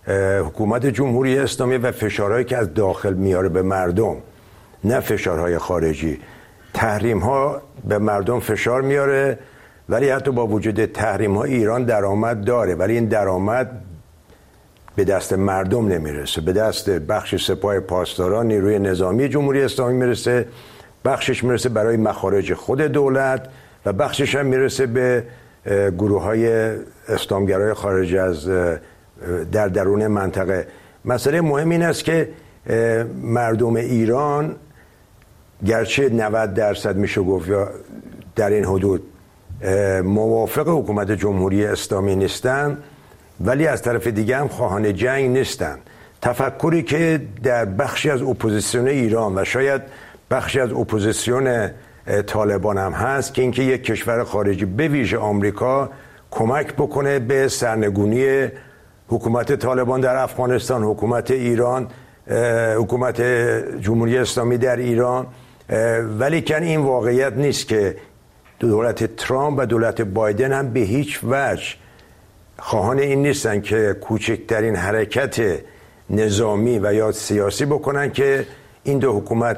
حکومت جمهوری اسلامی و فشارهایی که از داخل میاره به مردم، نه فشارهای خارجی. تحریم ها به مردم فشار میاره، ولی حتی با وجود تحریم ها ایران درآمد داره، ولی این درآمد به دست مردم نمیرسه، به دست بخش سپاه پاسداران نیروی نظامی جمهوری اسلامی میرسه، بخشش میرسه برای مخارج خود دولت و بخشش هم میرسه به گروه های اسلامگرای خارج از در درون منطقه. مسئله مهم این است که مردم ایران گرچه 90% میشه گفت یا در این حدود موافق حکومت جمهوری اسلامی نیستن، ولی از طرف دیگه هم خواهان جنگ نیستن. تفکری که در بخشی از اپوزیسیون ایران و شاید بخشی از اپوزیسیون طالبان هم هست که اینکه یک کشور خارجی به ویژه آمریکا کمک بکنه به سرنگونی حکومت طالبان در افغانستان، حکومت ایران، حکومت جمهوری اسلامی در ایران. ولی کن این واقعیت نیست که دولت ترامپ و دولت بایدن هم به هیچ وجه خواهان این نیستن که کوچکترین حرکت نظامی و یا سیاسی بکنن که این دو حکومت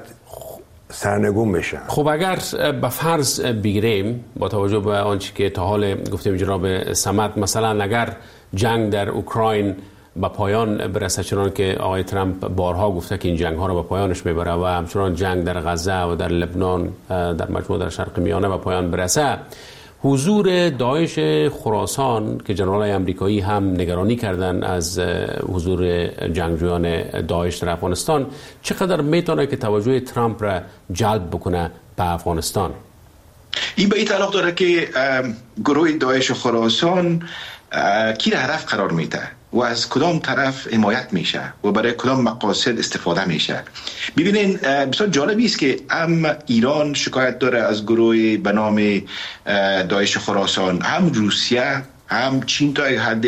سرنگون بشن. خب اگر به فرض بگیریم با توجه به آنچه که تا حال گفتیم جناب صمد، مثلا اگر جنگ در اوکراین به پایان برسه، چنان که آقای ترامپ بارها گفته که این جنگ ها رو به پایانش میبره و همچنان جنگ در غزه و در لبنان در مجموع در شرق میانه به پایان برسه، حضور داعش خراسان که جنرالای امریکایی هم نگرانی کردن از حضور جنگجویان داعش در افغانستان، چقدر میتونه که توجه ترامپ را جلب بکنه به افغانستان؟ این به این تعلق داره که گروه داعش خراسان کی را هدف قرار میده و از کدام طرف حمایت میشه و برای کدام مقاصد استفاده میشه. ببینین بسیار جالبی است که هم ایران شکایت داره از گروه به نام داعش خراسان، هم روسیه، هم چین تا حد،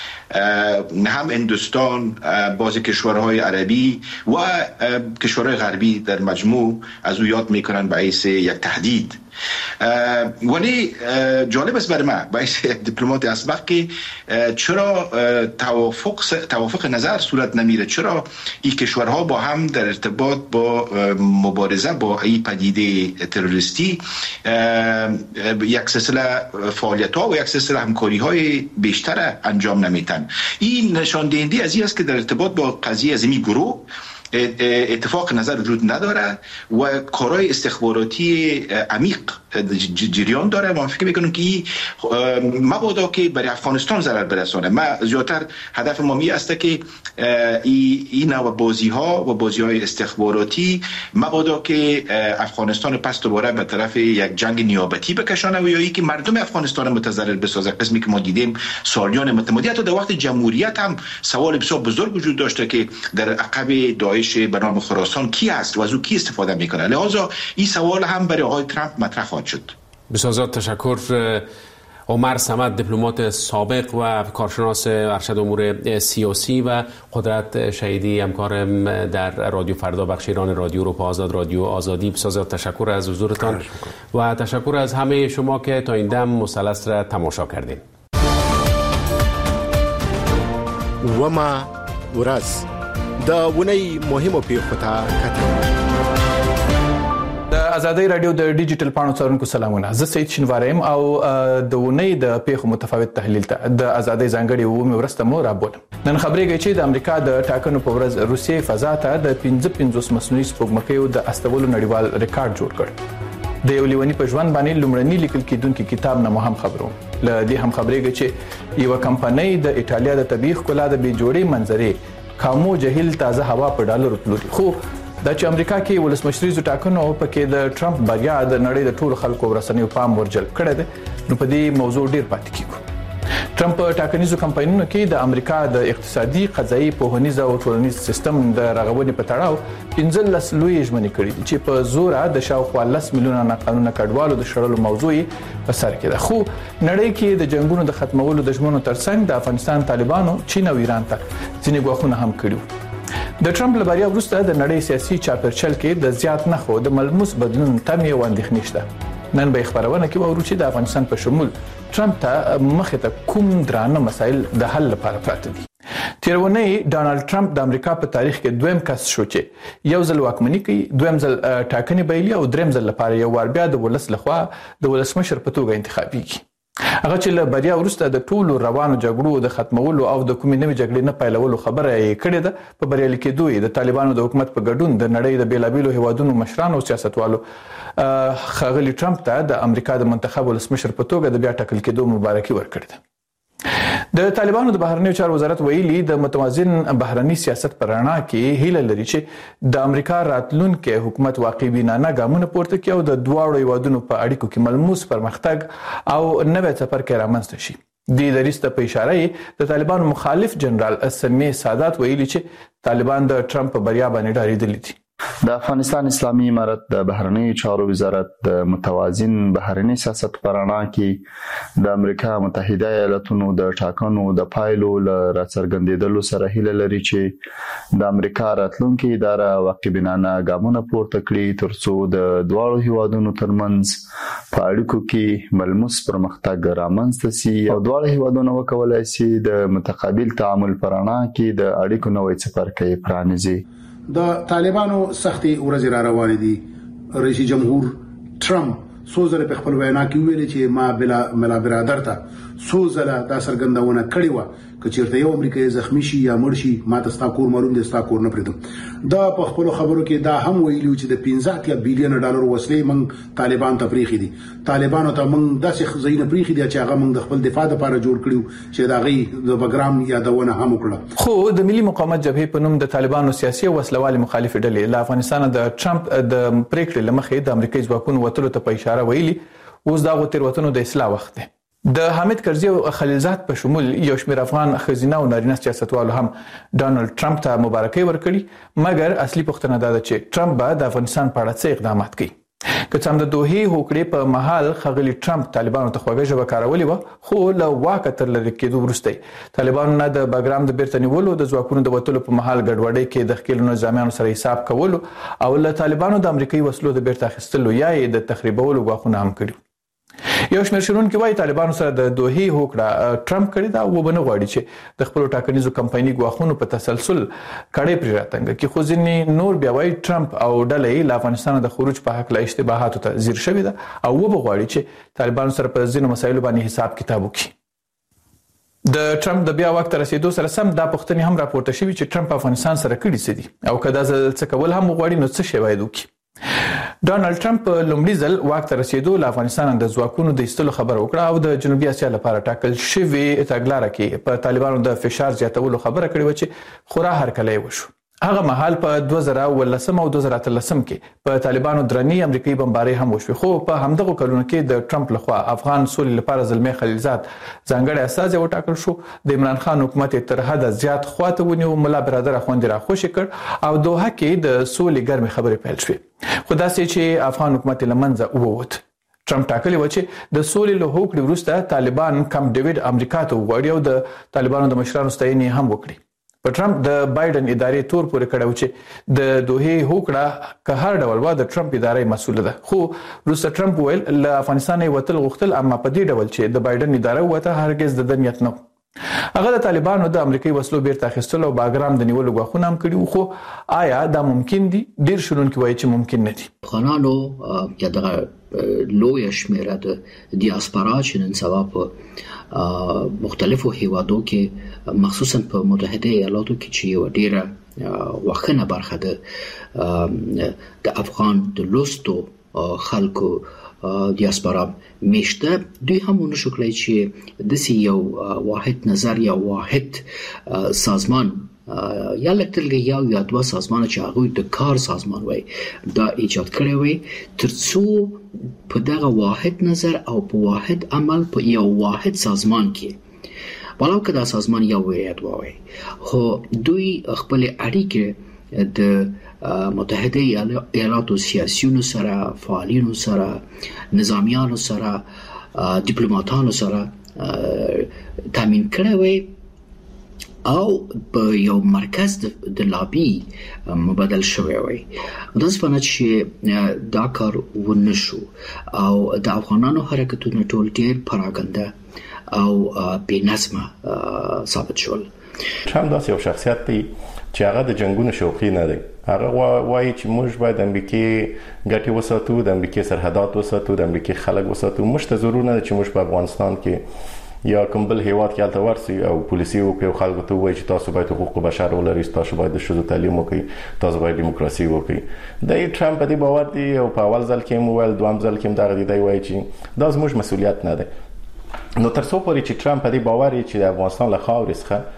هم هندوستان، بعضی کشورهای عربی و کشورهای غربی در مجموع از او یاد میکنن به حیث یک تهدید. ولی جالب است برای من به حیث دیپلمات اسبق که چرا توافق نظر صورت نمیره، چرا این کشورها با هم در ارتباط با مبارزه با این پدیده تروریستی یک سلسله فعالیت‌ها و یک سلسله همکاری‌های بیشتر انجام نمیتن. این نشان دهنده از این است که در ارتباط با قضیه از این گروه اتفاق نظر وجود نداره و کارهای استخباراتی عمیق جریان داره. ما فکر میکنم که مبادا که برای افغانستان ضرر برسانه. ما زیادتر هدف ما می است که این نوع بازی ها و بازی های استخباراتی مبادا که افغانستان پس دوباره به طرف یک جنگ نیابتی بکشانه و یا ای که مردم افغانستان متضرر بسازه. قسمی که ما دیدیم سالیان متمادی، حتی در وقت جمهوریت هم سوال بسیار بزرگ وجود داشته که در عقب داعش به نام خراسان کی است و از او کی استفاده میکنه. لذا این سوال هم برای آقای ترامپ مطرح خواهد شد. بسیار زیاد تشکر. عمر صمد، دیپلمات سابق و کارشناس ارشد امور سیاسی و قدرت شهیدی، همکار در رادیو فردا، بخش ایران رادیو رو، آزاد رادیو آزادی. بسیار زیاد تشکر از حضورتان و تشکر از همه شما که تا این دم مثلث را تماشا کردین. و ما ورځ دا ونی مهمو پیښو ته کتل. د آزادۍ رادیو د ډیجیټل پاڼو څارونکو سلامونه. زه سید شینواریم او د ونی د پیښو متفاوت تحلیل ته د آزادۍ ځانګړي ومه ورسته مو رابولم. نن خبرېږي چې د امریکا د ټاکنو په ورځ روسیې فضا ته د 55 مصنوعي سپوږمکیو د استولو نړیوال ریکارډ جوړ کړ. د یو لیونی په ژوند باندې لومړنی لیکل کېدونکي کتاب نه هم خبرو. ل دې هم خبرېږي چې یو کمپنۍ د ایټالیا د طبيعي ښکلا د بې جوړې منظرې کامو جهیل تازه هوا په ډالرو پلوري. خو د چې امریکا کې ولسمشریزو ټاکنو په کې د ټرمپ بریا د نړۍ د ټولو خلکو ورسنیو پام ورجلب کړی دی، نو په دې موضوع ډیر پاتې کیږو. ټرمپ په ټاکنیزو کمپاینونو کې د امریکا د اقتصادي، قضایي، پوهنیز او ټولنیز سیستم د رغونې په تړاو 15 لوی ژمنې کړې دي چې په زوره د شاوخوا 10 میلیونه ناقانونه کډوالو د شړلو موضوع په سر کې ده. خو نړۍ کې د جنگونو د ختمولو د ژمنو ترڅنګ د افغانستان طالبانو چین او ایران ته ځینې غواخونه هم کړیو. د ټرمپ له بریا وروسته د نړۍ سیاسي چاپیریال کې د زیات نخو د ملموس بدلون تمې او اندېښنې شته. نن به خبرونه کې وورو چې د افغانستان په شمول ټرمپ ته مخه ته کوم درانه مسایل د حل لپاره پراته دي. تیرونی ډانلډ ټرمپ د امریکا په تاریخ کې دویم کس شو چې یو ځل واکمني کوي، دویم ځل ټاکنې بایلي او دریم ځل لپاره یو وار بیا د ولس لخوا د ولسمشر په توګه انتخابیږي. هغه چې له بریا وروسته د ټولو روانو جګړو د ختمولو او د کومې نوې جګړې نه پیلولو خبره یې کړې ده. په بریالي کېدو یې د طالبانو د حکومت په ګډون د نړۍ د بیلابیلو هیوادونو مشرانو او سیاستوالو ښاغلي ټرمپ ته د امریکا د منتخب ولسمشر په توګه د بیا ټاکل کېدو مبارکي ورکړې ده. د طالبانو د بهرنیو چارو وزارت ویلي د متوازن بهرني سیاست پر رڼا کې هیله لري چې د امریکا راتلونکي حکومت واقعي بینانه ګامونه پورته کړي او د دواړو هیوادونو په اړیکو کې ملموس پرمختګ او نوې څپرکي رامنځته شي. د دریسته په اشاره د طالبانو مخالف جنرال سلمی سادات ویلي چې طالبان د ټرمپ په بریا باندې ډارېدلي دي. د افغانستان اسلامي امارت د بهرنیو چارو وزارت د متوازن بهرني سیاست پر رڼا کې د امریکا متحده ایالاتونو د ټاکنو د پایلو له راڅرګندېدلو سره هیله لري چې د امریکا راتلونکي اداره واقعي بینانه ګامونه پورته کړي ترڅو د دواړو هیوادونو ترمنځ په اړیکو کې ملموس پرمختګ رامنځته شي او دواړو هیوادونو وکولای شي د متقابل تعامل پر رڼا کې د اړیکو نوې څپرکي پرانیزي. د طالبانو سختي ورځ را روانې دي. رئیس جمهور ټرمپ سوزله په خپل وینا کې ویلي چې ما بلا برادر ته سوزله دا سرګندونه کړې و چې چیرته یو امریکایي زخمی شي یا مړ شي ما ته ستا کور معلوم دي، ستا کور نه پریدم. دا په خپل خبرو کې دا هم ویلي چې د 15 بلین ډالر وسلې موږ طالبان ته پریخي دي. طالبانو ته موږ داسې خزینه پریخي دي چې هغه موږ د خپل دفاع لپاره جوړ کړیو چې دا غي د بګرام یادونه هم وکړه. خو د ملي مقاومت جبهې په نوم د طالبانو سیاسي او وسلوالي مخالف ډلې له افغانستان د ټرمپ د پریکړې لمخې د امریکایي ځواکونو وتلو ته په اشاره ویلي اوس دا غوتیروتنو د اصلاح وخت دی. د حامد کرزي او خلیلزاد په شمول یو شمېر افغان خزینه او نارینه سیاستوالو هم ډانلډ ټرمپ ته مبارکي ورکړي، مګر اصلي پوښتنه دا ده چې ټرمپ به د افغانستان په اړه څه اقدامات کوي. که څه هم د دوحې هوکړې په مهال ښاغلي ټرمپ طالبانو ته خوږه ژبه کارولې وه، خو له واکه تر لرې کېدو وروسته طالبانو نه د بګرام د بیرته نیولو، د ځواکونو د وتلو په مهال ګډوډۍ کې د ښکېلو نظامیانو سره حساب کولو او له طالبانو د امریکایي وسلو د بیرته اخیستلو یا یې د تخریبولو ګواښونه هم کړي. یو شمېر شنونکي وایي طالبانو سره د دوحې هوکړه ټرمپ کړې ده او وبه نه غواړي چې د خپلو ټاکنیزو کمپایني ګواښونو په تسلسل کړۍ پرې راتنګه کړي. خو ځینې نور بیا وایي ټرمپ او ډله یې له افغانستانه د خروج په هکله اشتباهاتو ته ځیر شوې ده او وبه غواړي چې طالبانو سره په ځینو مسایلو باندې حساب کتاب وکړي. د ټرمپ د بیا واک ته رسیدو سره سم دا پوښتنې هم راپورته شوي چې ټرمپ افغانستان سره کړي څه دي او که دا ځل څه کول هم وغواړي نو څه شی باید وکړي. ډانلډ ټرمپ لومړي ځل واک ته رسیدو له افغانستان د ځواکونو د ایستلو خبره وکړه او د جنوبي اسیا لپاره ټاکل شوی تګلاره کې په طالبانو د فشار زیاتولو خبره کړې و چې خورا هرکلی وشو. هغه مهال په 2013 او 2013 کې په طالبانو درنی امریکایي بمبارۍ هم وشوه، خو په همدغه کلونو کې د ټرمپ لخوا افغان سولې لپاره زلمی خلیلزاد ځانګړی استازی وټاکل شو. د عمران خان حکومت تر حده زیات خواته ونیو، ملا برادر اخوندي راخوشي کړ او دوحه کې د سولې ګرمې خبرې پیل شوې. خو داسې چې افغان حکومت له منځه ووت. ټرمپ ټاکلی و چې د سولې له هوکړې وروسته طالبان کم ډیوډ امریکا ته وغواړي او د طالبانو د مشرانو ستاینې هم وکړي. په ټرمپ د بایدن ادارې تور پورې کړو چې د دوحې هوکړه که هر ډول و د ټرمپ ادارې مسؤله ده. خو وروسته ټرمپ ویل له افغانستان وتل غوښتل، اما په دې ډول چې د بایدن اداره وته هرگز د دنیت نه. هغه د طالبانو د امریکایي وسلو بیرته اخیستلو او باګرام د نیولو غوښتنه هم کړي، خو آیا دا ممکن دي؟ ډیر شنونکي وایي چې ممکن نه دي. افغانانو یا د لوی شمیره د دیاسپورا چې نن سبا په مختلفو هیوادو کې مخصوصا په متحده ایالاتو کې چې یو ډیره وخنه برخه ده د افغان د لوستو خلکو دیاسپورا میشته، دوی هم ونشو کړی چې داسې یو واحد نظر یا واحد سازمان یا لکتلګي یا دوه سازمان چې هغه د کار سازمان وای دا ایجاد کړی وای ترڅو په دغه واحد نظر او په واحد عمل په یو واحد سازمان کې ولو که دا سازمان یو ویاد وای خو دوی خپل اړیکې د متحده ایالاتو سیاسيونو سره، فعالینو سره، نظامیانو سره، ډیپلوماټانو سره تامین کړی وای او په یو مرکز د لابي مبادل شوی وای. د ځپنه چې دا کار ونشو او د افغانانو حرکتونه ټول ډیر پراګنده او بې نظمه ثابت شول. ټرمپ داسې یو شخصیت دی چې هغه د جنگونو شوقي نه دی. هغه وایي چې موږ باید د امریکای ګټې وساتو، د امریکای سرحدات وساتو، د امریکای خلک وساتو. موږ ته ضرور نه دی چې موږ په افغانستان کې یا کوم بل هیواد کې الته ورسي او پولیسي وکړي او خلکو ته وایي چې تاسو باید حقوق بشر ولرئ، تاسو باید د ښځو تعلیم وکړئ، تاسو باید دیموکراسي وکړئ. د ټرمپ په دې باور دی او په اول ځل کې مویل دوام ځل کې دغه دی وایي چې دا زموږ مسؤلیت نه دی. نو تر څو پورې چې ټرمپ په دې باور چې د افغانستان له خاورې څخه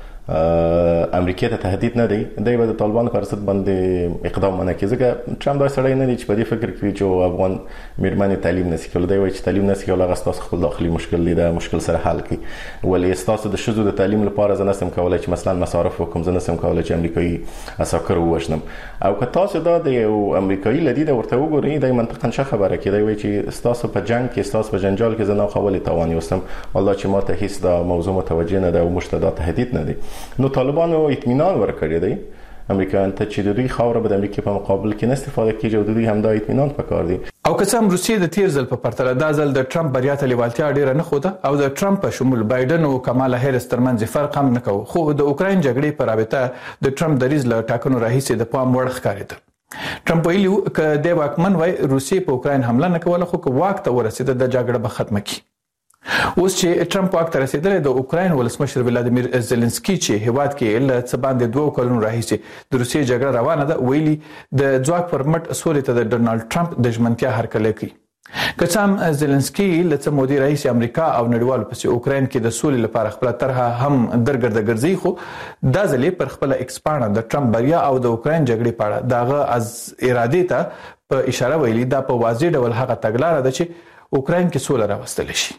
امریکا ته تهدید نه دی، دی به د طالبانو پر ضد باندې اقدام نه کوي. ځکه ټرمپ دا سړی نه دی چې په دې فکر کوي چې افغان میرمنې تعلیم نشي کولای. دی وایي چې تعلیم نشي کولای، هغه ستاسو خپل داخلي مشکل دی، دا مشکل سره حل کړي. ولې ستاسو د ښځو د تعلیم لپاره زه نشم کولای چې مثلا مصارف وکم، زه نشم کولای چې امریکایي عساکر ووژنم. او که تاسو دا د یو امریکایي لدی د ورته وګورئ، دا منطقاً څه خبره کوي. دی وایي چې ستاسو په جنگ کې، ستاسو په جنجال کې زه نه خولې توان یوستم، الله چې ماته هیڅ دا موضوع متوجه نه ده او موږ ته دا تهدید نه دی. نو طالبان اطمینان ورکړی دی امریکایان ته چې د دوی خاوره به د امریکا په مقابل کې نه استفاده کیږي او د دوی هم دا اطمینان پکار دی. او که څه هم روسیې د تیر ځل په پرتله دا ځل د ټرمپ بریا ته لیوالتیا ډیره نه خوده او د ټرمپ په شمول بایدن او کمالا هریس ترمنځ فرق هم نه کوي، خو د اوکراین جګړې په رابطه د ټرمپ دریځ له ټاکنو راهیسې د پام وړ ښکارېده. ټرمپ ویلي چې د واکمن وای روسیې په اوکراین حمله نه کوله، خو که واک ته ورسېده د جګړه به ختمه کړي. اوس چې ټرمپ واک ته رسیدلی، د اوکراین ولسمشر ولادیمیر زيلنسکي چې هیواد کې له څه باندې 2 کلونو راهیسې د روسیې جګړه روانه ده، ویلي د ځواک پر مټ سولې ته د ډونالد ټرمپ د ژمنتیا هرکلی کوي. که څه هم زيلنسکي له څه مودې راهیسې امریکا او نړیوالو پسې اوکراین کې د سولې لپاره خپله طرحه هم درګرده ګرځي، خو دا ځل یې پر خپله ایکس پاڼه د ټرمپ بریا او د اوکراین جګړې په اړه د هغه از ارادې ته په اشاره ویلي دا په واضح ډول هغه تګلاره ده چې اوکراین کې سوله راوستلی شي.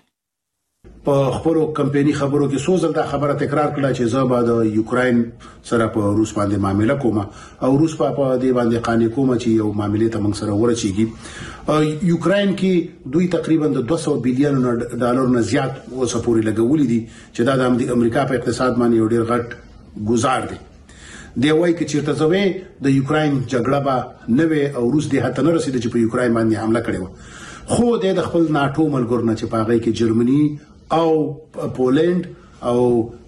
په خپل کمپایني خبرو کې سوزل دا خبره تکرار کړه چې زه به د یوکراین سره په روس باندې معاملې کوم او روس په دې باندې قانې کوم چې یو معاملې ته موږ سره ورچېږي. یوکراین کې دوی تقریبا د 200 بلین ډالر نه زیات وسپوري لګولې دي چې دا د امریکا په اقتصاد باندې یو ډېر غټ گزار دی. دی وایي چې چیرته زوی د یوکراین جګړه به نه وي او روس دې هته نه رسیدي چې په یوکراین باندې حمله کړې و، خو د خپل ناتو ملګرو نه چې په هغه کې جرمني او پولند او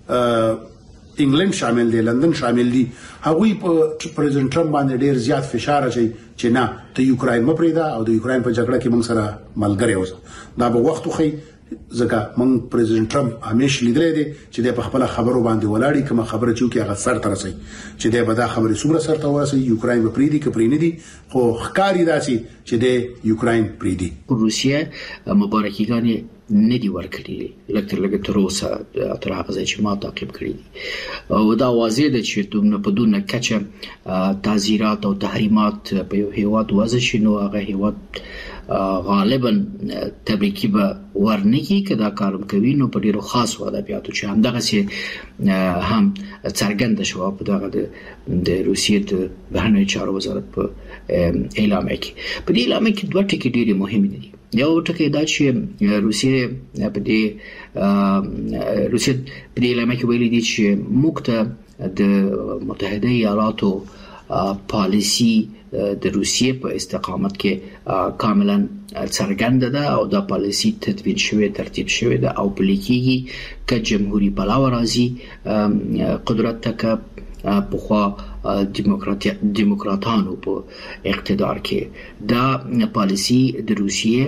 انګلند شامل دي، لندن شامل دي، هغوی په پریزیدنت ټرمپ باندې ډیر زیات فشار اچي چې نه ته یوکراین مپریدا او د یوکراین په جګړه کې موږ سره ملګری اوسه. دا به وخت خو ځکه موږ پریزیدنت ټرمپ همیش لیدلې دي چې د خپل خبرو باندې ولاړی کوم خبره چې هغه سر تر رسي چې د بدا خبرې څومره سر ته ورسي، یوکراین به پریدي کې پرینې دي، خو ښکاری داسي چې د یوکراین پریدي. روسیه مبارکیګانې ندی ورکړي لکه تر اوسه تر هغه ځای چې ما تعقیب کړی دي او دا واضح ده چې دومره په دونه کچه تعزیرات او تحریمات په یو هیواد وضع شي نو هغه هیواد غالبا تبریکی به ورنګي که دا کارم کوي نو په ډیرو خاص ادبیاتو چې همدغه سي هم څرګند شو په دغه د روسیې د بهرنیو چارو وزارت په اعلامیه کې. په دې اعلامیه کې دوه ټکي ډېر مهم دي. یو ټکی دا چې روسیې په دې اعلامیه کې ویلي دي چې موږ ته د متحده ایالاتو پالیسی د روسیې په استقامت کې کاملا څرګنده ده او دا پالیسی تدوین شوی ترتیب شوی ده او پلي کېږي که جمهوریت پلوه راځي قدرت ته که پخوا دیموکراتانو په اقتدار کې دا پالیسی د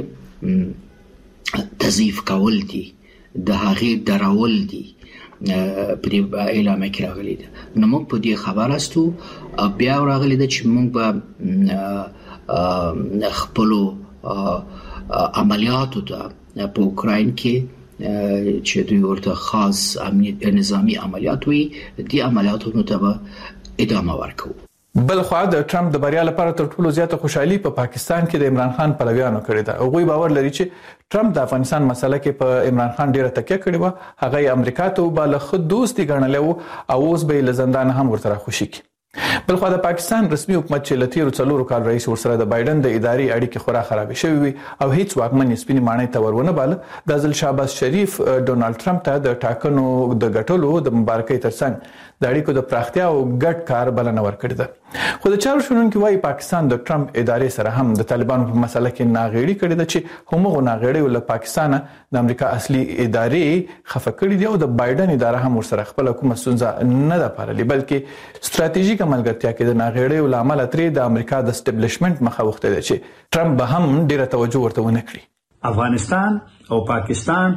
روسیې تضعیف کول دي، د هغې درول دي په دې اعلامیه کې راغلي ده. نو موږ په دې خبر استو بیا راغلي ده چې موږ به خپلو عملیاتو ته په اوکراین کې چې دوی ورته خاص نظامی عملیات وي دې عملیاتو ته به ادامه ورکوو. بل خو د ټرمپ د بریا لپاره تر ټولو زیاته خوشحالي په پاکستان کې د عمران خان پلویانو کړې ده. هغوی باور لري چې ټرمپ د افغانستان مسله کې په عمران خان ډیره تکیه کړې و، هغه امریکا ته به له خود دوستي ګڼلې و او اوس به له زندان هم ورته راخوشي کی. بلخو د پاکستان رسمي حکومت چې لتیرو څلورو کال رئیس ورسره د بایدن د اداري اړیکې خورا خراب شوې وي او هیڅ واکمن سپینې مانې ته ورونه بال د ځل شهباز شریف ډونالد ټرمپ ته د ټاکنو د ګټلو د مبارکۍ ترڅنګ د اړیکو د پراختیا او ګډ کار بلنه ورکړې ده. خو د چارو شنونکو وايي پاکستان د ټرمپ ادارې سره هم د طالبانو په مسله کې ناغېړي کړې ده چې همغه ناغېړي له پاکستان د امریکا اصلي ادارې خفه کړې دي او د بایدن اداره هم ورسره خپل کومه ستونزه نه ده پاللې بلکې ستراتیژیک ملګرتیا کې د ناغېړي لامل ترې د امریکا د اسټابلیشمنت مخه وخته ده چې ټرمپ به هم ډیره توجه ورته ونه کړي. افغانستان او پاکستان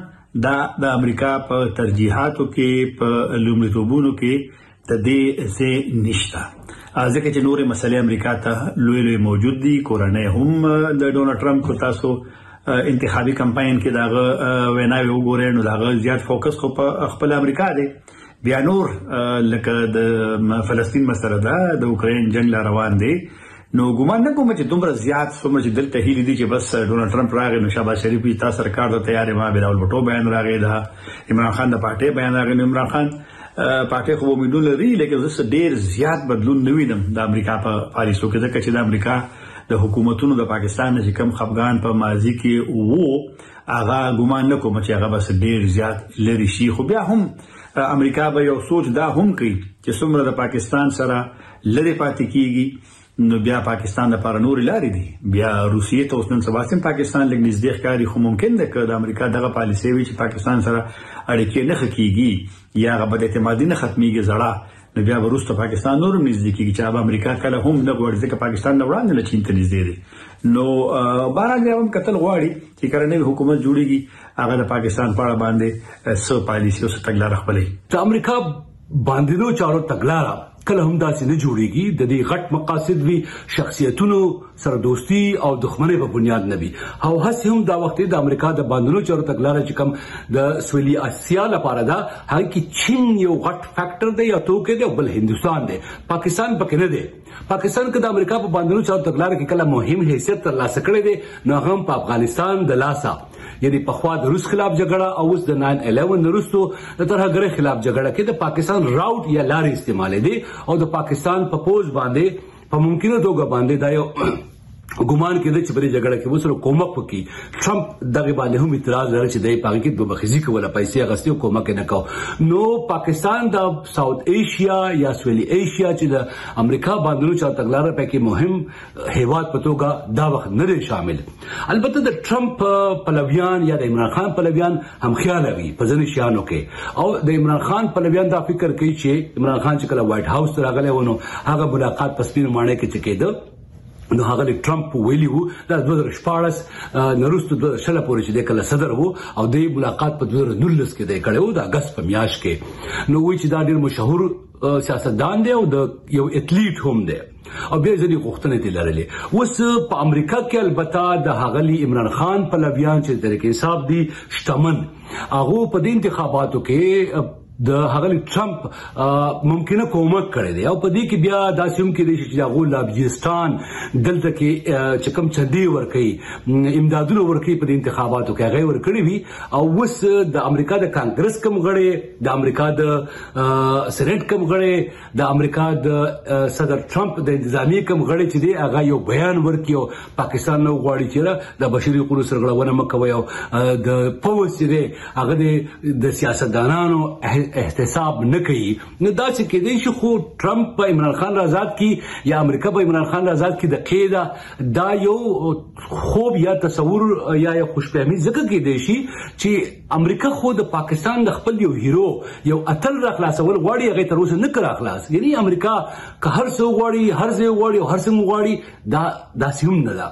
د امریکا په ترجیحاتو کې په لومړیتوبونو کې د دې څه نشته ځکه چې نورې مسلې امریکا ته لوی موجود دي. کورنۍ هم د ډونالد ټرمپ کو تاسو انتخابي کمپاین کې داغه ویناوي وګورئ نو داغه زیات فوکس خو په خپل امریکا دی. بیا نور لکه د فلسطین مسله ده د اوکرين جنگ روان دی نو ګومان نه کوم چې دومره زیات څومره چې دلته هیلې دي چې بس ډونالد ټرمپ راغی نو شهباز شریف یې تاسو سرکار ته تیارې ما بلاول بټو بیان راغی دا عمران خان د پارټي بیان راغی. عمران خان پارټي خو امیدونه لري لیکن زه ډیر زیات بدلون نه وینم د امریکا په پالیسو کې ځکه چې د امریکا د حکومتونو د پاکستان چې کم خفغان په ماضي کې وو هغه ګومان نه کوم چې هغه بس ډیر زیات لري شي. خو بیا هم امریکا به یو سوچ دا هم کوي چې څومره د پاکستان سره لری پاتې کیږي نو بیا پاکستان د لپاره نور لارې دي. بیا روسیې ته اوس نن سبا سم پاکستان لګ نږدې ښکاري خو ممکن ده چې د امریکا دغه پالیسي وي چې پاکستان سره اړیکې نه خکېږي یا غبد اعتمادي نه ختميږي زړه نو بیا ورسته پاکستان نور نږدې کیږي چې اب امریکا کله هم نه غواړي چې پاکستان نه وړاندې له چین ته نږدې دي. نو بهرحال هم قتل غواړي چې کرنې حکومت جوړيږي هغه د پاکستان په اړه باندې سو پالیسي او تګلارې خپلې د امریکا باندې چارو تګلارې کله هم داسې نه جوړیږي. د دې غټ مقاصد وی شخصیتونو سره دوستی او دښمنۍ په بنیاد نه وي او هڅه هم دا وخت د امریکا د باندونو چارو تګلارې چې کوم د سویلي اسیا لپاره دا هغه کې چین یو غټ فیکٹر دی یا توګه دی بل هندستان دی پاکستان پکې نه دی. پاکستان کې د امریکا په باندونو چارو تګلارې کې کله مهم حیثیت ترلاسه کړی دی نو هم په افغانستان د لاسا یعنی په خوا د روس خلاف جګړه او اوس د 9/11 وروسته د ترهګرۍ خلاف جګړه کې د پاکستان راوټ یا لارې استعمال دي او د پاکستان په پوز باندې په ممکنه توګه باندې دا یو ګومان کېده چې په جګړه کې وسره کومک وکړي. ټرمپ دغه باندې هم اعتراض لري چې د پاکستان کې دوه بخزي کوله پیسې غستې کومک نه کاو نو پاکستان د ساوث ایشیا یا سویلي ایشیا چې د امریکا باندې چا تګلارې پکې مهم هیواد په توګه دا وخت نه شامل. البته د ټرمپ پلویان یا د عمران خان پلویان هم خیال وي په ځینې شیانو کې او د عمران خان پلویان دا فکر کوي چې عمران خان چې کله وایټ هاوس ته راغلی ونه هغه ملاقات په سپینو ماڼۍ کې کېده نو هغه ټرمپ ویلی وو د 2014 نورستو د شله پورې چې د کله صدر وو او د ملاقات په 2019 کې د کړو د اگست په میاشت کې نو وی چې دا ډیر مشهور سیاستدان دی او د یو اتلیټ هم دی او بیا ځینې غوښتنې دي لرلې. اوس په امریکا کې البته د هغلی عمران خان پلویان چې د حساب دي شتمن هغه په دې انتخاباتو کې د هغلی ټرمپ ممکنه کومک کړی دی او په دې کې بیا داسې هم کې دي چې هغه لابجستان دلته کې چې کوم چدي ورکي امدادونه ورکي په انتخاباتو کې هغه ورکړي وي او وس د امریکا د کانګرس کوم غړي د امریکا د سېنات کوم غړي د امریکا د صدر ټرمپ د انتظامی کوم غړي چې دی هغه یو بیان ورکي او پاکستان نو غواړي چې د بشري حقوقو سرغړونه مکوي او د پولیسو دی هغه د سیاستدانانو احتساب نه کوي نو دا چې کېدای شي خو ټرمپ په عمران خان آزاد کی یا امریکا په عمران خان آزاد کی د قیدا دا یو خوب یا تصور یا خوشفهمي ځکه کېدای شي چې امریکا خو د پاکستان د خپل یو هیرو یو اتل را خلاصول غواړي هغه تر اوسه نه کړ خلاص یعنی امریکا که هر څو غواړي هر ځای غواړي هر څه غواړي دا سیم نه ده.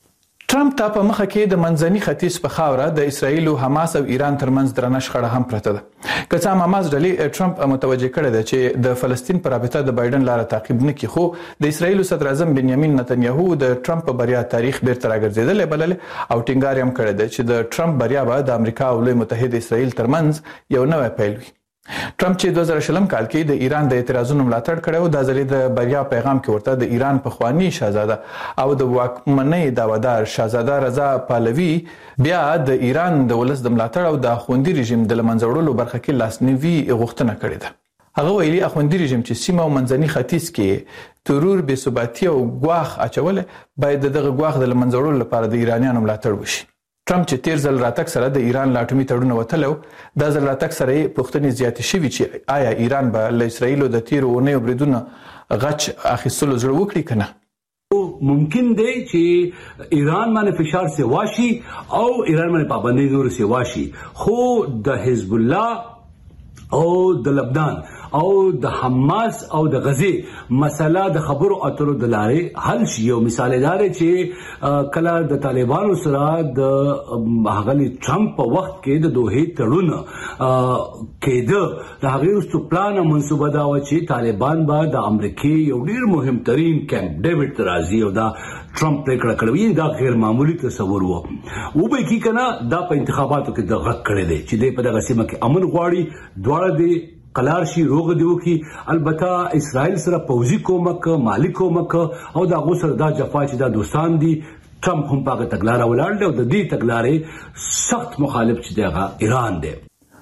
ټرمپ ته په مخه کې د منځني ختیځ په خاوره د اسرایل او حماس او ایران ترمنځ درنه شخړه هم پرته ده. که څه هم حماس ډلې ټرمپ متوجه کړی دی چې د فلسطین پر رابطه د بایدن لاره تعقیب نه کړي خو د اسرایل صدر اعظم بنیامین نتنیاهو د ټرمپ په بریا تاریخ بیرته راګرځیدل بلل او ټینګار هم کړی دی چې د ټرمپ بریا به د امریکا او لوی متحده اسرایل ترمنځ یو نوې پیل وي. ټرمپ چې 2020 کال کې د ایران د اعتراضونو ملاتړ کړو د ځلې د بریا پیغام کې ورته د ایران په خوانی شاهزاده او د واکمنۍ داوادار شاهزاده رضا پهلوي بیا د ایران د ولس د ملاتړ او د خوندي رژیم د لمنځه وړلو برخه کې لاسنیوي غوښتنه کړې ده. هغه ویلي اخوندي رژیم چې سیمه او منځني ختیځ کې ترور بې ثباتي او ګواښ اچول باید دغه ګواښ د منځوړلو لپاره د ایرانیانو ملاتړ وشي. ټرمپ چې تیر ځل راتګ سره د ایران له اټومي تړون وتلو، دا ځل راتګ سره یې پوښتنې زیاتې شوي چې آیا ایران به له اسرائیلو د تیرو اونیو بریدونو غچ اخیستلو زړه وکړي که نه؟ ممکن دی چې ایران باندې فشار سیوا شي او ایران باندې پابندۍ نور سیوا شي، خو د حزب الله او د لبنان او د حماس او د غزې مسله د خبرو اترو د لارې حل شي. یو مثال دار چې کله د طالبانو سره د هغه ټرمپ په وخت کې د دوه تړون کېده، د هغه وروسته پلان او منصوبه دا و چې طالبان به د امریکای یو ډیر مهمترین کیمپ ډیوډ ته راځي او دا ټرمپ پریکړه کړې، دا غیر معمولی تصور و به کی کنه دا په انتخاباتو کې د غږ کړی دی چې د په دغه سیمه کې امن غواړي، دواړه دی قلار شي روغ دیو کی. البته اسرائیل سره پوځي کومک، مالی کومک او دا غوسر دا جفا چې دا دوستان دي، ټرمپ هم پاګه تګلارې ولاړ دی او د دې تګلارې سخت مخالف چې دغه ایران دی.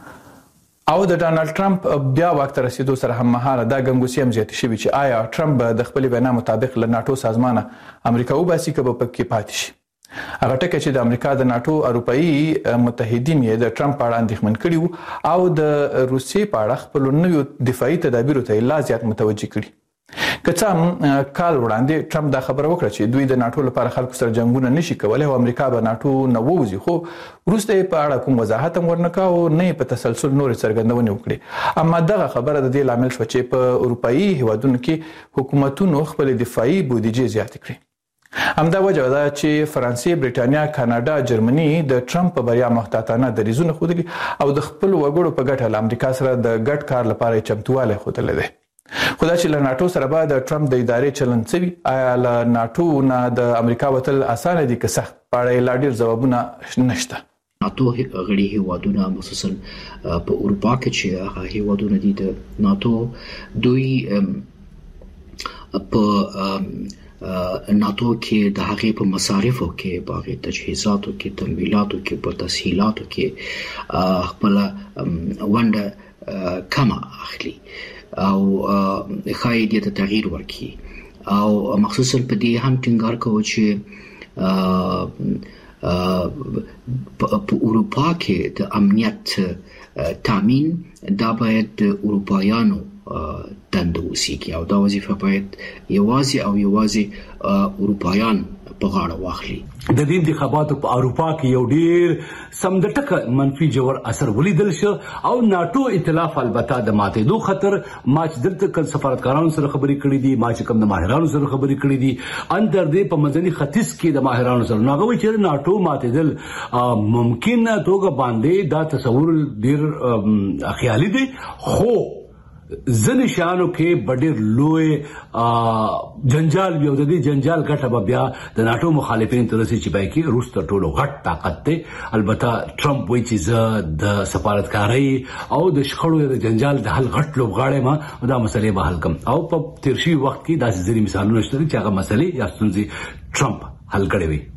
او د ډانلډ ټرمپ بیا وخت رسیدو سره هم مهاله دا ګنګوسي هم زیات شوی چې آیا ټرمپ د خپل وینا مطابق له ناتو سازمانه امریکا وباسي که په کې پاتې شي. هغه ټکه چې د امریکا د ناتو اروپאי متحدین یې د ټرمپ په اړه اندېښمن کړي او د روسیې په اړه خپل نویو دفاعي تدابیرو ته لا زیات متوجه کړي. که څه هم کال وړاندې ټرمپ دا خبره وکړه چې دوی د ناتو لپاره خلکو سره جنگونه نشي کولای او امریکا به ناتو نه ووځي، خو وروسته یې په اړه کوم وضاحت هم ورنکړ او نه په تسلسل نور څرګندونه وکړي. اما دغه خبره د دې لامل شو چې په اروپאי هیوادونو کې حکومتونو خپل دفاعي بودیجه زیات کړي. همدا وجه ده چې فرانسې، بریټانیا، کاناډا، جرمني د ټرمپ په بریا محتاطانه دریځونه ښودلي او د خپل وګړو په ګټه له امریکا سره د ګډ کار لپاره چمتوالی ښودلی دی. خو دا چې له ناتو سره به د ټرمپ د ادارې چلند څه وي، آیا له ناتو نه د امریکا وتل اسانه دي که سخت، په اړه یې لا ډېر ځوابونه نشته. ناتو غړي هیوادونه خصوصا په اروپا کې چې هغه هیوادونه دي د ناتو، دوی په ناتو کې د هغې په مصارفو کې، په هغې تجهیزاتو کې، تمویلاتو کې، په تسهیلاتو کې خپله ونډه کمه اخلي او ښایي دې ته تغییر ورکړي او مخصوصا په دې هم ټینګار کوو چې په اروپا کې د امنیت تامین دا باید د اروپایانو دنده وسیږي او دا وظیفه باید یوازې اروپایان په غاړه واخلي. د دې انتخاباتو په اروپا کې یو ډیر سمدټکه منفي جوړ اثر ولیدل شو او ناتو ائتلاف البته د ماتېدو خطر. ما چې دلته کل سفارتکارانو سره خبرې کړې دي، ما چې کوم د ماهرانو سره خبرې کړې دي، اندر دې په منځني ختیځ کې د ماهرانو سره ناغوي چې ناتو ماتېدل ممکن توګه باندې دا تصور ډیر خیالي دی، خو ځنې شیانو کې ډېر لوی جنجال وي او د دې جنجال ګټه به بیا د ناټو مخالفین ته رسي چې باید کې روس تر ټولو غټ طاقت دی. البته ټرمپ وایي چې زه د سفارتکارۍ او د شخړو د جنجال د حل غټ لوبغاړی ما دا مسلې به حل کړم او په تیر شوي وخت کې داسې ځینې مثالونه شته چې هغه مسلې یا ستونزې ټرمپ حل کړې وي.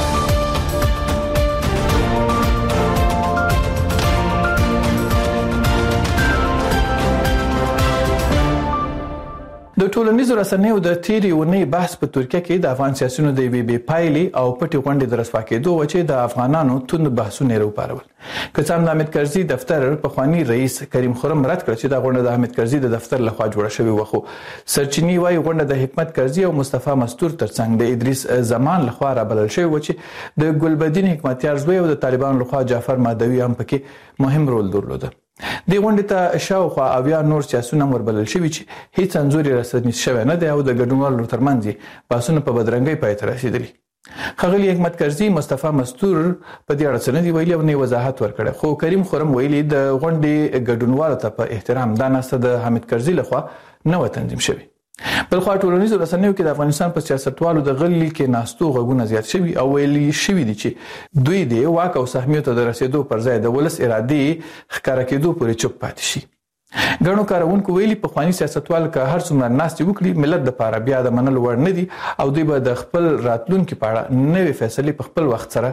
د ټولنیزو رسنیو د تیرې اونۍ بحث په ترکیه کې د افغان سیاسيونو د وی بي پایلې او پټې غونډې د رسوا کېدو چې د افغانانو توند بحثونه راوپارول. که څه هم د حامد کرزي دفتر پخوانی رئیس کریم خرم رد کړ چې دا غونډه د حامد کرزي د دفتر لخوا جوړه شوې و، خو سرچینی وايي غونډه د حکمت کرزي او مصطفی مستور ترڅنګ د ادریس زمان لخوا رابلل شوې و چې د ګلبدین حکمتیار زوی او د طالبانو لخوا جعفر مادوی هم پکې مهم رول درلود. د غونډې ته شاوخوا اویا نور سیاسيون هم وربلل شوي چې هیڅ انځور رسمي شوی نه دی او د ګډونوالو ترمنځ بحثونه په بدرنګۍ پای ته رسیدلي. ښاغلي حکمت کرزي مصطفی مستور په دې اړه څه نه دی ویلي او نه وضاحت ورکړی، خو کریم خرم ویلي د غونډې ګډونوالو ته په احترام دا ناسته د حامد کرزي لخوا نه و تنظیم شوی. بلخوا ټولنیزو رسنیو کې د افغانستان په سیاستوالو د غلي کې ناستو غږونه زیات شوي او ویلي شوي دي چې دوی د واک او سهمیو ته د رسیدو پر ځای د ولس ارادې ښکاره کېدو پورې چوپ پاتې شي. ګڼو کارونکو ویلي پخواني سیاستوال که هر څومره ناستې وکړي ملت دپاره بیا د منلو وړ نه دي او دوی به د خپل راتلونکي په اړه نوې فیصلې په خپل وخت سره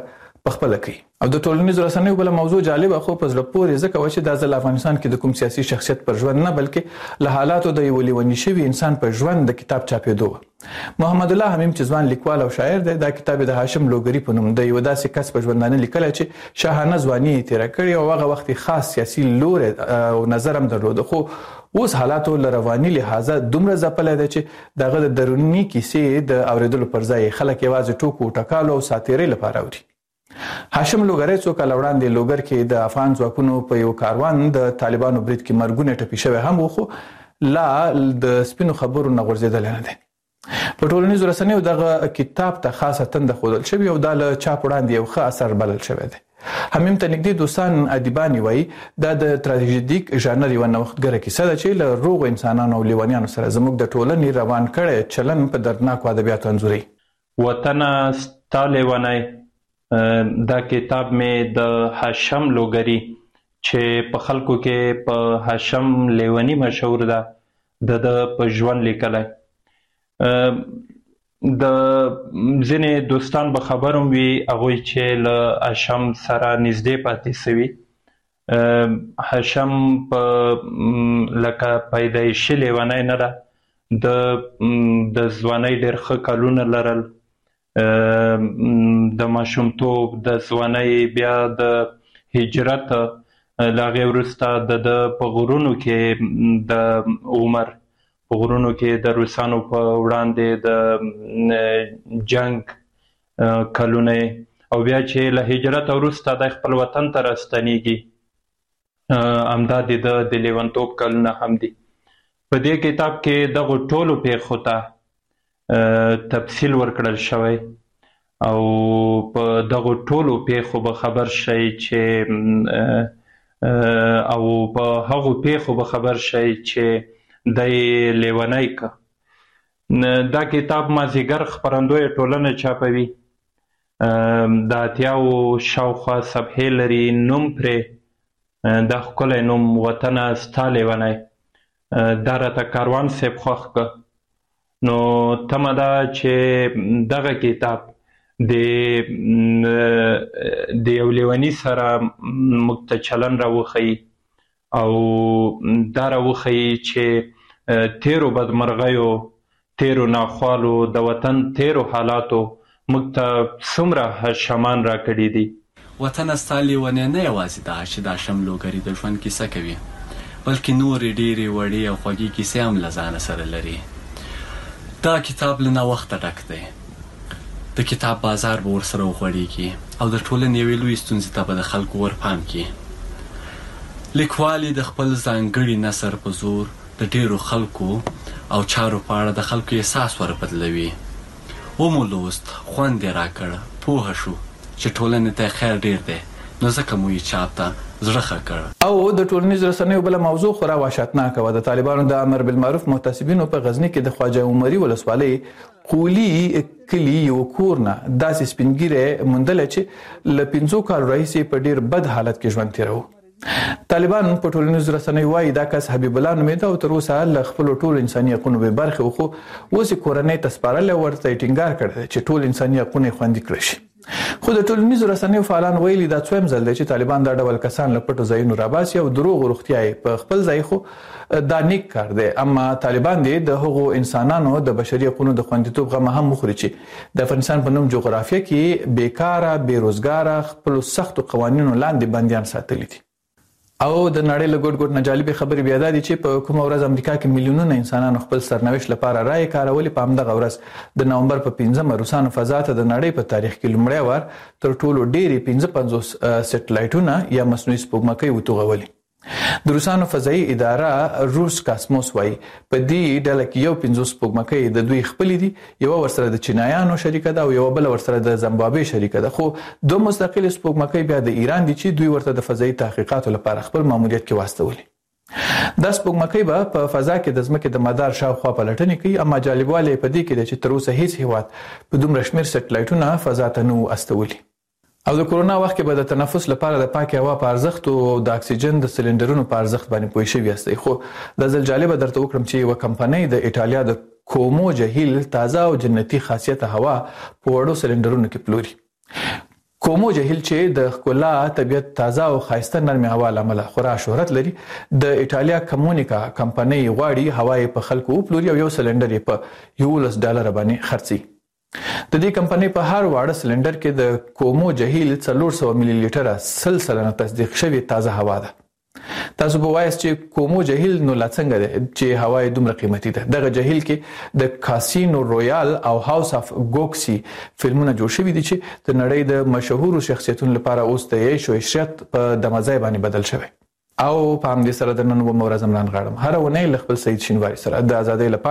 پخپل کوي. او د ټولنیزو رسنیو بل موضوع جالبه خو په زړه پورې ځکه و چې د ځل افغانستان کې د کوم سیاسي شخصیت پر ژوند نه بلکې له حالاتو د یو لیونی شوی انسان پر ژوند د کتاب چاپېدو. محمد الله حمیم چې ځوان لیکوال او شاعر دی، دا کتاب د هاشم لوګری په نوم د یو داسې کس په ژوندانه لیکل چې شاهانه ځواني یې تیر کړې او هغه وخت خاص سیاسي لور او نظر هم درلود، خو اوس حالاتو له رواني لحاظه دومره ځپلی دی چې دغه د دروني کیسې د اوریدلو پر ځای خلک یوازې ټوکو ټکالو او ساتیرۍ لپاره اوري. هاشم لوګری څو کاله وړاندې لوګر کې د افغان ځواکونو په یو کاروان د طالبانو برید کې مرګونه ټپي شوی هم و، خو لا د سپینو خبرو نه غورځېدلی نه دی. په ټولنیزو رسنیو دغه کتاب ته خاصه تنده ښودل شوې او دا له چاپ وړاندې یو ښه اثر بلل شوی دی. حمیم ته نږدې دوستان ادیبان وایي دا د تراژیدیک ژانر یوه نوښتګره کیسه ده چې له روغو انسانانو او لیونیانو سره زموږ د ټولنې روان کړی چلن په دردناکو ادبیاتو انځوروي. وطنه ستا لیونی دا کتاب مې د هاشم لوګری چې په خلکو کې په هاشم لیونی مشهور ده د په ژوند لیکلی. د ځینې دوستان به خبر هم وي هغوی چې له هاشم سره نږدې پاتې سوي. هاشم په لکه پیدایشي لیونی نه ده، د ځوانۍ ډېر ښه کلونه لرل، د ماشومتوب د ځوانۍ بیا د هجرت له هغې وروسته د په غرونو کې د عمر په غرونو کې د روسانو په وړاندې د جنگ کلونه او بیا چې له هجرت وروسته د خپل وطن ته راستنیږي همدا د لیونتوب کلونه هم دي. په دې کتاب کې دغو ټولو پیښو ته تفصیل ورکړل شوی او په دغو ټولو پیښو به خبر شئ چې او په هغو پیښو به خبر شئ چې دی لیونی که. دا کتاب مازدیګر خپرندویه ټولنه چاپوي، د 80 شاوخوا صفحې لري. نوم پرې دا ښکلی نوم وطنه ستا لیونی، دا راته کاروان صاحب خوښ که. نو تمه ده چې دغه کتاب د یو لیوني سره موږ ته چلن راوښیي او دا راوښیي چې تیرو بدمرغیو، تیرو ناخوالو، د وطن تیرو حالاتو موږ ته څومره شمان راکړي دي. وطنه ستا لیونی نه یوازې دا چې د هاشم لوګری د ژوند کیسه کوي، بلکې نورې ډېرې وړې او خوږې کیسې هم له ځانه سره لري. دا کتاب له نوښته ډک دی، د کتاب بازار به ورسره وغوړېږي او د ټولنې یوې لویې ستونزې ته به د خلکو ورپام کړي. لیکوال د خپل ځانګړي نثر په زور د ډېرو خلکو او چارو په اړه د خلکو احساس وربدلوي. ومو لوست، خوند یې راکړ، پوهه شو چې ټولنې ته خیر ډېر دی، نو ځکه مو یې چاپ ته زړه ښه کړ. او د ټولنیزو رسنیو بله موضوع خورا وحشتناکه وه. د طالبانو د امر بالمعروف محتسبینو په غزني کې د خواجه عمري ولسوالۍ قولي کلي یو کور نه داسې سپینګیری موندلی چې له 5 کالو راهیسې په ډېر بد حالت کې ژوند تېروه. طالبان په ټولنیزو رسنیو وایي دا کس حبیب الله نومېده او تر اوسه له خپلو ټولو انساني حقونو بې برخې و، خو اوس یې کورنۍ ته سپارلی او ورته یې ټینګار کړی دی چې ټول انساني حقونه یې خوندي کړی شي. خو د ټولنیزو رسنیو فعالان ویلي دا څویم ځل دی چې طالبان دا ډول کسان له پټو ځایونو راباسي او دروغ روغتیا یې په خپل ځای، خو دا نیک کار دی. اما طالبان دې د هغو انسانانو د بشري حقونو د خوندیتوب غمه هم وخوري چې د افغانستان په نوم جغرافیه کې بیکاره، بېروزګاره، خپلو سختو قوانینو لاندې بندیان ساتلي دي. او د نړۍ له ګوټ ګوټ نه جالبې خبرې بیا دا دي چې په کومه ورځ امریکا کې میلیونونه انسانانو خپل سرنوشت لپاره رایې کارولې. په همدغه ورځ د نومبر په 15 روسانو فضا ته د نړۍ په تاریخ کې لومړی وار تر ټولو ډېرې 55 سټلایټونه یا مصنوعي سپوږمکۍ وتوغولې. د روسانو فضایي اداره روس کاسموس وایي په دې ډله کې یو 50 سپوږمکۍ د دوی خپلې دي، یوه ورسره د چینایانو شریکه ده او یوه بله ورسره د زمبابوې شریکه ده، خو 2 مستقلې سپوږمکۍ بیا د ایران دي چې دوی ورته د فضایي تحقیقاتو لپاره خپل ماموریت کې واستولي. دا سپوږمکۍ به په فضا کې د ځمکې د مدار شاوخوا پلټنې کوي، اما جالبوالی په دې کې دی چې تر اوسه هیڅ هیواد په دومره شمېر سټلایټونه فضا ته نه وو استولي. او د کورونا وخت کې به د تنفس لپاره د پاکې هوا په ارزښت او د اکسیجن د سلنډرونو په ارزښت باندې پوه شوي یاستئ. خو دا ځل جالبه درته وکړم چې یوه کمپنۍ د ایټالیا د کومو جهیل تازه او جنتي خاصیته هوا په وړو سلنډرونو کې پلوري. کومو جهیل چې د ښکلا طبیعت تازه او ښایسته نرمي هوا له امله خورا شهرت لري د ایټالیا کمونیکا کمپنۍ غواړي هوا یې په خلکو وپلوري او یو سلنډر یې په $11 باندې خرڅي. د دې کمپنۍ په هر واړه سلنډر کې د کومو جهیل 400 ملي لیټره 100% تصدیق شوی تازه هوا ده. تاسو به وایاست چې کومو جهیل نو لا څنګه ده چې هوا یې دومره قیمتي ده. دغه جهیل کې د کاسینو رویال او هاوس اف ګوکسي فلمونه جوړ شوي دي چې د نړۍ د مشهورو شخصیتونو لپاره اوس د عيش او عشرت په دمځای باندې بدل شوی. او په همدې سره د نن و مورز ملان غاړم هر ونه ل خپل سید شینواری سره د ازادۍ لپاره